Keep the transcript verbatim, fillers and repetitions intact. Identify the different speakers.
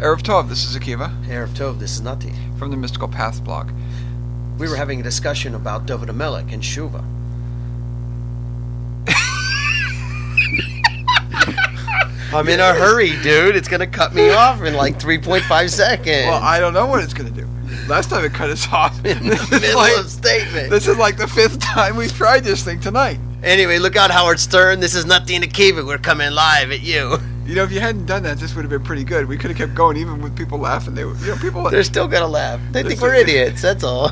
Speaker 1: Erev Tov, this is Akiva.
Speaker 2: Erev Tov, this is Nati.
Speaker 1: From the Mystical Path blog.
Speaker 2: We were having a discussion about David HaMelech and Shuva. I'm in a hurry, dude. It's going to cut me off in like three point five seconds.
Speaker 1: Well, I don't know what it's going to do. Last time it cut us off.
Speaker 2: In the middle
Speaker 1: like,
Speaker 2: of statement.
Speaker 1: This is like the fifth time we've tried this thing tonight.
Speaker 2: Anyway, look out, Howard Stern. This is Nati and Akiva. We're coming live at you.
Speaker 1: You know, if you hadn't done that, this would have been pretty good. We could have kept going even with people laughing. They, were, you know, people.
Speaker 2: They're still going to laugh. They think we're idiots, that's all.